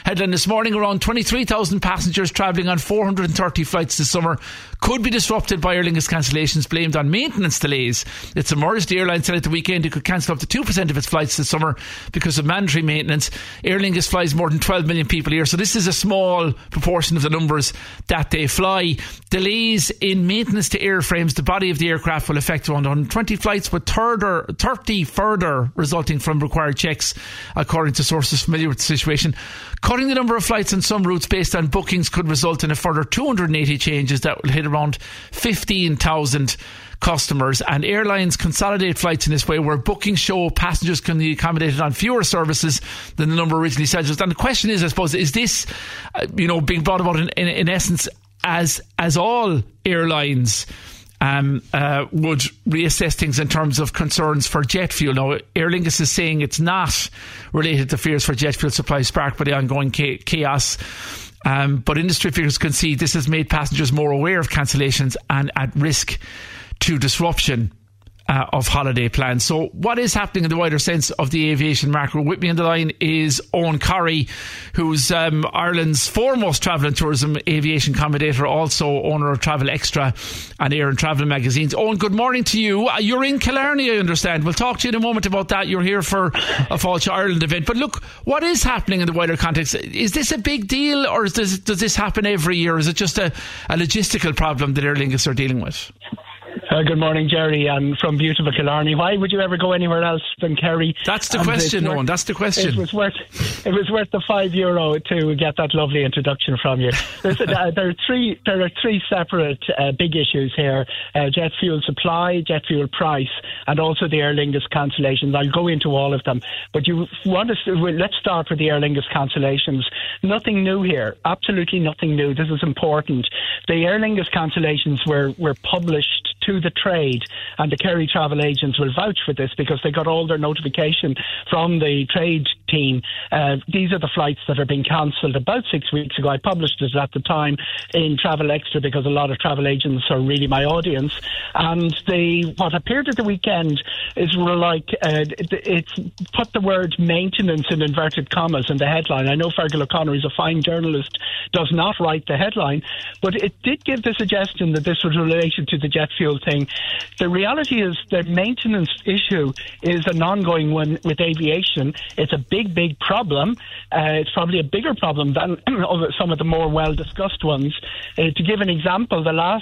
Headline this morning, around 23,000 passengers travelling on 430 flights this summer could be disrupted by Aer Lingus cancellations blamed on maintenance delays. It's emerged the airline said at the weekend it could cancel up to 2% of its flights this summer because of mandatory maintenance. Aer Lingus flies more than 12 million people a year, so this is a small proportion of the numbers that they fly. Delays in maintenance to airframes, the body of the aircraft, will affect around 120 flights, with 30 further resulting from required checks, according to sources familiar with the situation. Cutting the number of flights on some routes based on bookings could result in a further 280 changes that will hit around 15,000 customers. And airlines consolidate flights in this way, where bookings show passengers can be accommodated on fewer services than the number originally scheduled. And the question is, I suppose, is this being brought about in essence as all airlines would reassess things in terms of concerns for jet fuel? Now, Aer Lingus is saying it's not related to fears for jet fuel supply sparked by the ongoing chaos. But industry figures concede this has made passengers more aware of cancellations and at risk to disruption of holiday plans. So what is happening in the wider sense of the aviation market? With me on the line is Owen Corry, who's Ireland's foremost travel and tourism aviation commentator, also owner of Travel Extra and Air and Travel magazines. Owen, good morning to you. You're in Killarney, I understand. We'll talk to you in a moment about that. You're here for a Fáilte Ireland event. But look, what is happening in the wider context? Is this a big deal, or does this happen every year? Is it just a logistical problem that Aer Lingus are dealing with? Good morning, Jerry. I'm from beautiful Killarney. Why would you ever go anywhere else than Kerry? That's the question, Owen. That's the question. It was worth the €5 to get that lovely introduction from you. Listen, there are three separate big issues here: jet fuel supply, jet fuel price, and also the Aer Lingus cancellations. I'll go into all of them, but let's start with the Aer Lingus cancellations. Nothing new here. Absolutely nothing new. This is important. The Aer Lingus cancellations were published to the trade, and the Kerry travel agents will vouch for this because they got all their notification from the trade team. These are the flights that are being cancelled. About 6 weeks ago, I published it at the time in Travel Extra because a lot of travel agents are really my audience. And what appeared at the weekend is it's put the word maintenance in inverted commas in the headline. I know Fergal O'Connor is a fine journalist, does not write the headline, but it did give the suggestion that this was related to the jet fuel thing. The reality is the maintenance issue is an ongoing one with aviation. It's a big problem. It's probably a bigger problem than some of the more well-discussed ones. To give an example, the last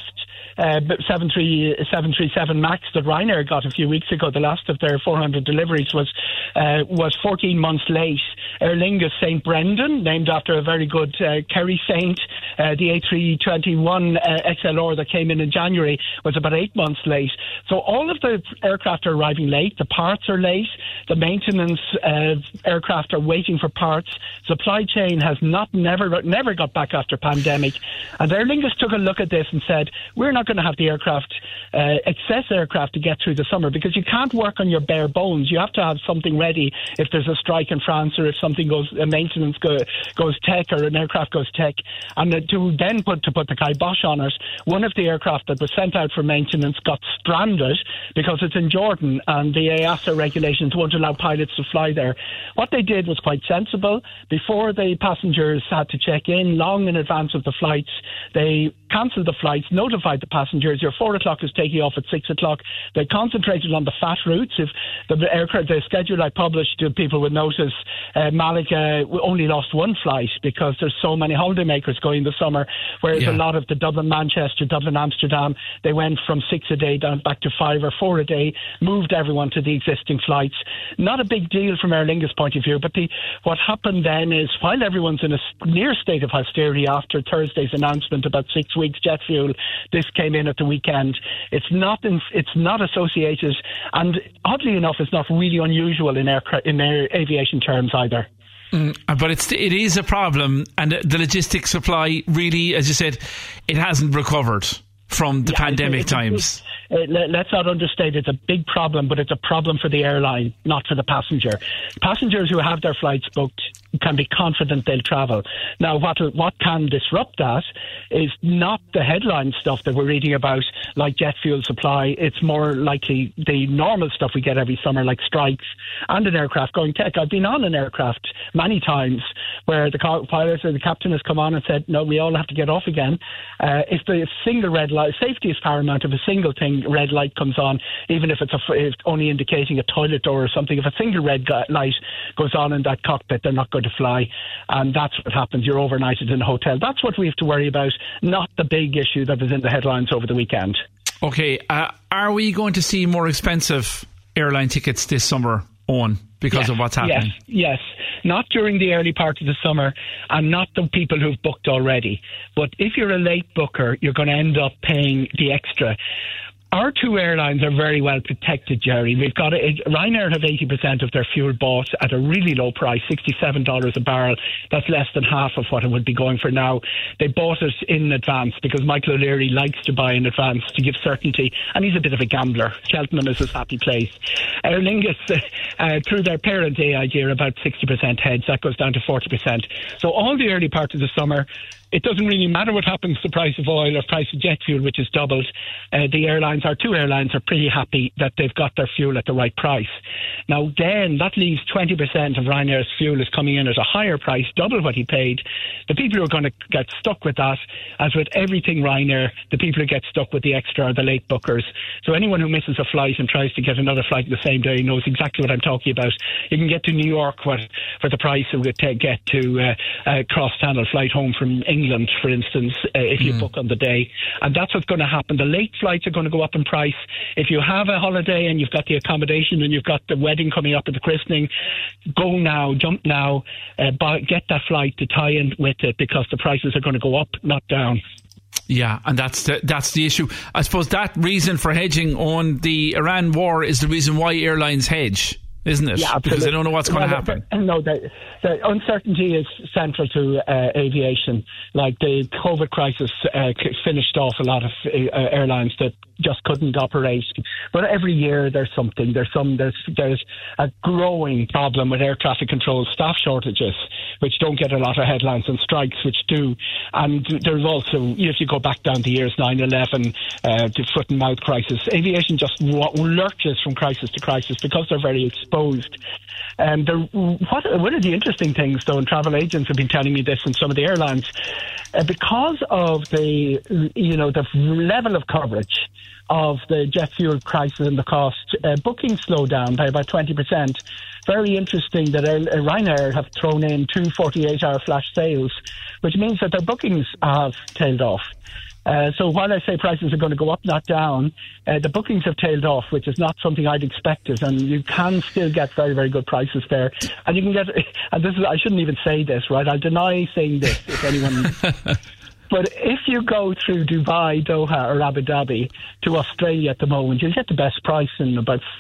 737 MAX that Ryanair got a few weeks ago, the last of their 400 deliveries, was 14 months late. Aer Lingus St Brendan, named after a very good Kerry saint, the A321 XLR that came in January, was about 8 months late. So all of the aircraft are arriving late. The parts are late. The maintenance aircraft are waiting for parts. Supply chain has never got back after pandemic. And Aer Lingus took a look at this and said, we're not going to have the excess aircraft to get through the summer, because you can't work on your bare bones. You have to have something ready if there's a strike in France, or if something maintenance goes tech, or an aircraft goes tech. And to put the kibosh on it, one of the aircraft that was sent out for maintenance got stranded because it's in Jordan and the EASA regulations won't allow pilots to fly there. What they did was quite sensible. Before the passengers had to check in, long in advance of the flights, they cancelled the flights, notified the passengers, your 4 o'clock is taking off at 6 o'clock. They concentrated on the fat routes. If the schedule I published to people would notice, Malaga only lost one flight because there's so many holidaymakers going this summer, whereas a lot of the Dublin-Manchester, Dublin-Amsterdam, they went from 6 a day down back to 5 or 4 a day, moved everyone to the existing flights. Not a big deal from Aer Lingus' point of view, but what happened then is, while everyone's in a near state of hysteria after Thursday's announcement about 6 weeks jet fuel, this came in at the weekend. It's not associated, and oddly enough, it's not really unusual in aviation terms either. But it is a problem, and the logistics supply really, as you said, it hasn't recovered from the pandemic times. Let's not understate, it's a big problem, but it's a problem for the airline, not for the passenger. Passengers who have their flights booked, can be confident they'll travel. Now, what can disrupt that is not the headline stuff that we're reading about, like jet fuel supply. It's more likely the normal stuff we get every summer, like strikes and an aircraft going tech. I've been on an aircraft many times where the pilot or the captain has come on and said, no, we all have to get off again. If the single red light, safety is paramount. If a single red light comes on, even if it's only indicating a toilet door or something, if a single red light goes on in that cockpit, they're not going to fly. And that's what happens. You're overnighted in a hotel. That's what we have to worry about, not the big issue that was in the headlines over the weekend. Okay, are we going to see more expensive airline tickets this summer, Owen, because of what's happening? Yes. Not during the early part of the summer, and not the people who've booked already. But if you're a late booker, you're going to end up paying the extra. Our two airlines are very well protected, Jerry. We've got Ryanair have 80% of their fuel bought at a really low price, $67 a barrel. That's less than half of what it would be going for now. They bought it in advance because Michael O'Leary likes to buy in advance to give certainty, and he's a bit of a gambler. Cheltenham is his happy place. Aer Lingus, through their parent AIG, are about 60% hedged. That goes down to 40%. So all the early part of the summer, it doesn't really matter what happens to the price of oil or price of jet fuel, which has doubled. Our two airlines are pretty happy that they've got their fuel at the right price. Now then, that leaves 20% of Ryanair's fuel is coming in at a higher price, double what he paid. The people who are going to get stuck with that, as with everything Ryanair, the people who get stuck with the extra are the late bookers. So anyone who misses a flight and tries to get another flight the same day knows exactly what I'm talking about. You can get to New York for the price it would get to a cross-channel flight home from England, for instance, if you book on the day. And that's what's going to happen. The late flights are going to go up in price. If you have a holiday and you've got the accommodation and you've got the wedding coming up at the christening, go now, jump now, get that flight to tie in with it, because the prices are going to go up, not down. Yeah, and that's the issue. I suppose that reason for hedging on the Iran war is the reason why airlines hedge, isn't it? Yeah, because they don't know what's going to happen. No, the uncertainty is central to aviation. Like the COVID crisis finished off a lot of airlines that just couldn't operate. But every year there's something. There's a growing problem with air traffic control staff shortages, which don't get a lot of headlines, and strikes, which do. And there's also, if you go back down the years, 9/11, the foot and mouth crisis, aviation just lurches from crisis to crisis because they're very exposed. One of the interesting things, though, and travel agents have been telling me this, and some of the airlines, because of the level of coverage of the jet fuel crisis and the cost, bookings slowed down by about 20%. Very interesting that Ryanair have thrown in 2 48-hour flash sales, which means that their bookings have tailed off. So while I say prices are going to go up, not down, the bookings have tailed off, which is not something I'd expected. And you can still get very, very good prices there. And you can get, and I shouldn't even say this, right? I'll deny saying this if anyone... But if you go through Dubai, Doha or Abu Dhabi to Australia at the moment, you'll get the best price in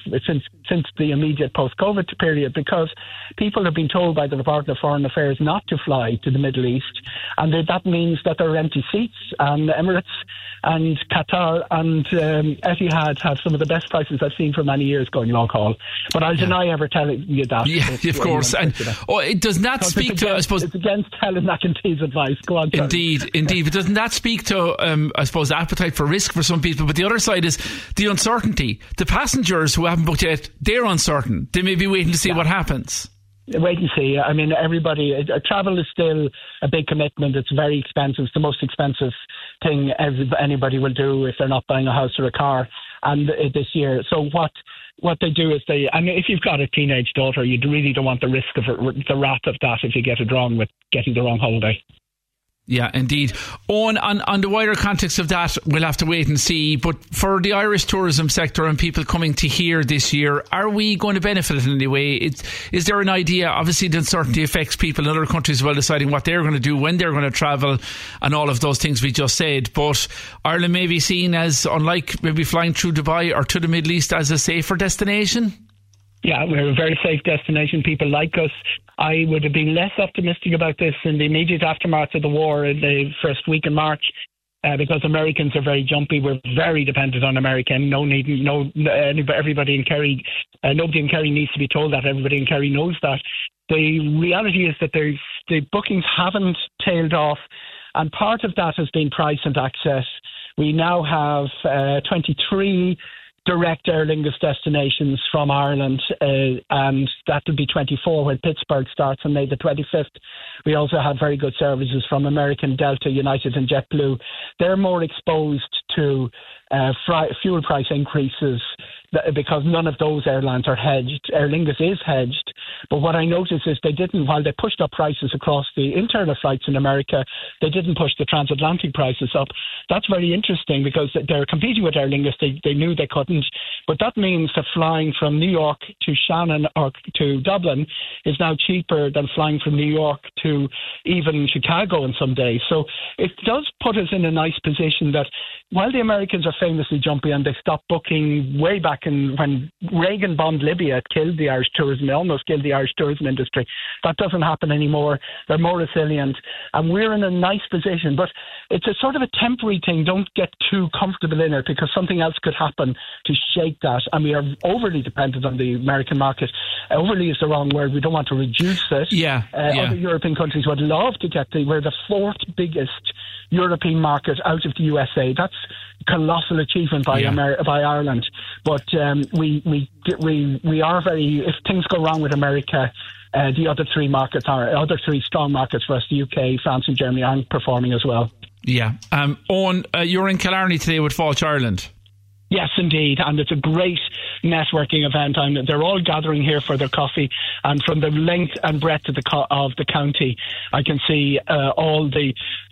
since the immediate post-COVID period, because people have been told by the Department of Foreign Affairs not to fly to the Middle East, and that means that there are empty seats. And Emirates and Qatar and Etihad have some of the best prices I've seen for many years going long haul. But I'll deny ever telling you that. Yeah, of course. And it does not speak to, I suppose... It's against Helen McEntee's advice. Go on, Indeed. But doesn't that speak to, I suppose, appetite for risk for some people? But the other side is the uncertainty. The passengers who haven't booked yet, they're uncertain. They may be waiting to see what happens. Wait and see. I mean, travel is still a big commitment. It's very expensive. It's the most expensive thing anybody will do if they're not buying a house or a car. And this year, so what they do is if you've got a teenage daughter, you really don't want the risk of the wrath of that if you get it wrong with getting the wrong holiday. Yeah, indeed. On the wider context of that, we'll have to wait and see. But for the Irish tourism sector and people coming to here this year, are we going to benefit in any way? Is there an idea? Obviously, the uncertainty affects people in other countries as well, deciding what they're going to do, when they're going to travel, and all of those things we just said. But Ireland may be seen as, unlike maybe flying through Dubai or to the Middle East, as a safer destination? Yeah, we're a very safe destination. People like us. I would have been less optimistic about this in the immediate aftermath of the war in the first week in March, because Americans are very jumpy. We're very dependent on American. Everybody in Kerry, nobody in Kerry needs to be told that. Everybody in Kerry knows that. the reality is that the bookings haven't tailed off, and part of that has been price and access. We now have 23 direct Aer Lingus destinations from Ireland, and that will be 24 when Pittsburgh starts on May the 25th. We also have very good services from American, Delta, United and JetBlue. They're more exposed to fuel price increases because none of those airlines are hedged. Aer Lingus is hedged, but what I noticed is they didn't, while they pushed up prices across the internal flights in America, they didn't push the transatlantic prices up. That's very interesting because they're competing with Aer Lingus. They knew they couldn't, but that means that flying from New York to Shannon or to Dublin is now cheaper than flying from New York to even Chicago in some days. So it does put us in a nice position that while the Americans are famously jumpy and they stopped booking way back when Reagan bombed Libya, it killed the Irish tourism. It almost killed the Irish tourism industry. That doesn't happen anymore. They're more resilient, and we're in a nice position. But it's a sort of a temporary thing. Don't get too comfortable in it because something else could happen to shake that. And we are overly dependent on the American market. Overly is the wrong word. We don't want to reduce it. Other European countries would love to get we're the fourth biggest European market out of the USA. That's colossal achievement by Ireland. But we are very. If things go wrong with America, the other three strong markets for us, the UK, France, and Germany, aren't performing as well. Yeah. Owen, you're in Killarney today with Falch Ireland. Yes, indeed, and it's a great networking event. They're all gathering here for their coffee, and from the length and breadth of the county, I can see all the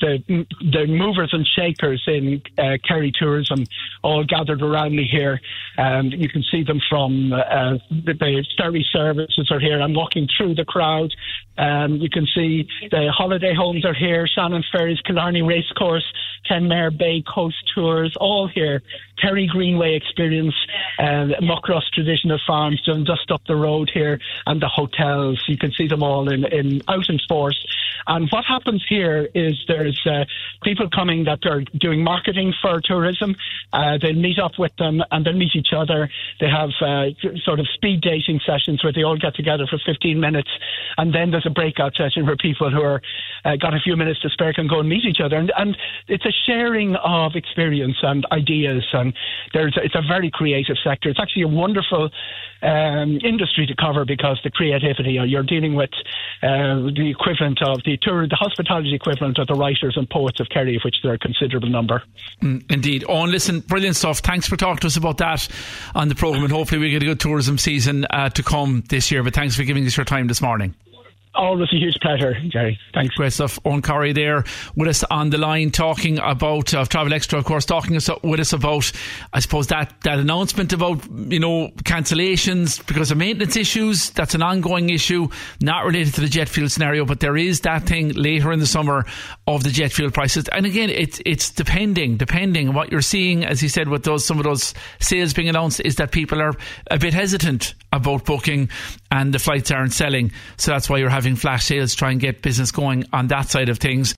movers and shakers in Kerry tourism all gathered around me here. You can see them from the ferry services are here. I'm walking through the crowd. You can see the holiday homes are here, Shannon Ferries, Killarney Racecourse, Kenmare Bay Coast Tours, all here. Kerry Greenway Experience, Muckross Traditional Farms, just up the road here, and the hotels. You can see them all out in force. And what happens here is there's people coming that are doing marketing for tourism. They'll meet up with them and they'll meet each other. They have sort of speed dating sessions where they all get together for 15 minutes, and then there's a breakout session where people who are got a few minutes to spare can go and meet each other. And it's a sharing of experience and ideas, and it's a very creative sector. It's actually a wonderful industry to cover because the creativity, you're dealing with the equivalent of the hospitality equivalent of the writers and poets of Kerry, of which there are a considerable number. Indeed. Oh, and listen, brilliant stuff. Thanks for talking to us about that on the programme, and hopefully we get a good tourism season to come this year. But thanks for giving us your time this morning. Always a huge pleasure, Jerry. Thanks. Great stuff. Owen Corrie there with us on the line, talking about Travel Extra, of course, talking with us about, I suppose, that announcement about, cancellations because of maintenance issues. That's an ongoing issue, not related to the jet fuel scenario, but there is that thing later in the summer of the jet fuel prices. And again, it's depending on what you're seeing, as he said, with some of those sales being announced, is that people are a bit hesitant about booking and the flights aren't selling. So that's why you're having flash sales, try and get business going on that side of things.